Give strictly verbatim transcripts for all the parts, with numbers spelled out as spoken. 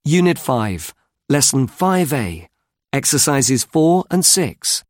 Unit five, Lesson five A, Exercises four and six.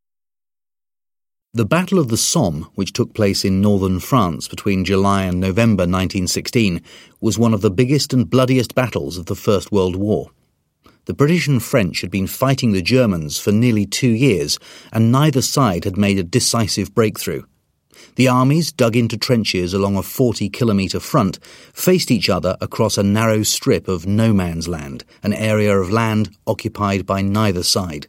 The Battle of the Somme, which took place in northern France between July and November nineteen sixteen, was one of the biggest and bloodiest battles of the First World War. The British and French had been fighting the Germans for nearly two years, and neither side had made a decisive breakthrough. The armies, dug into trenches along a forty-kilometre front, faced each other across a narrow strip of no-man's land, an area of land occupied by neither side.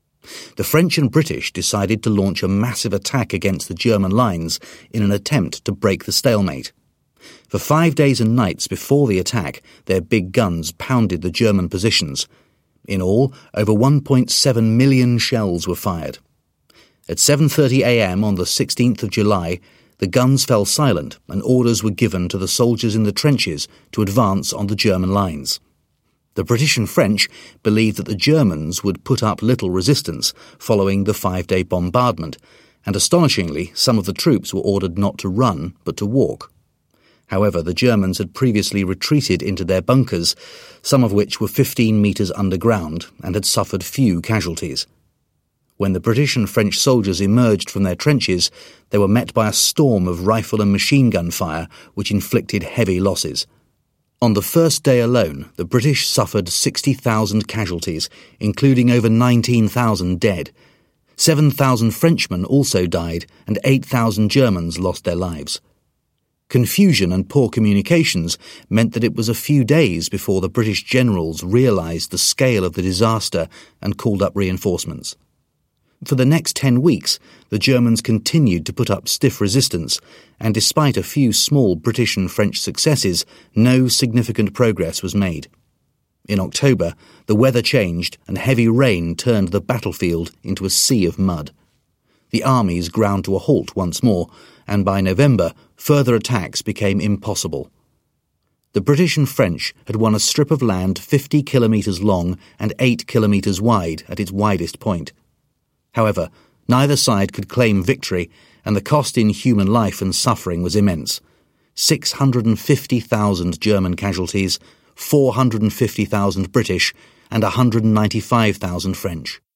The French and British decided to launch a massive attack against the German lines in an attempt to break the stalemate. For five days and nights before the attack, their big guns pounded the German positions. In all, over one point seven million shells were fired. At seven thirty a m on the sixteenth of July, the guns fell silent and orders were given to the soldiers in the trenches to advance on the German lines. The British and French believed that the Germans would put up little resistance following the five-day bombardment, and astonishingly, some of the troops were ordered not to run but to walk. However, the Germans had previously retreated into their bunkers, some of which were fifteen metres underground and had suffered few casualties. When the British and French soldiers emerged from their trenches, they were met by a storm of rifle and machine gun fire which inflicted heavy losses. On the first day alone, the British suffered sixty thousand casualties, including over nineteen thousand dead. seven thousand Frenchmen also died, and eight thousand Germans lost their lives. Confusion and poor communications meant that it was a few days before the British generals realised the scale of the disaster and called up reinforcements. For the next ten weeks, the Germans continued to put up stiff resistance, and despite a few small British and French successes, no significant progress was made. In October, the weather changed and heavy rain turned the battlefield into a sea of mud. The armies ground to a halt once more, and by November, further attacks became impossible. The British and French had won a strip of land fifty kilometres long and eight kilometres wide at its widest point. However, neither side could claim victory, and the cost in human life and suffering was immense. six hundred fifty thousand German casualties, four hundred fifty thousand British, and one hundred ninety-five thousand French.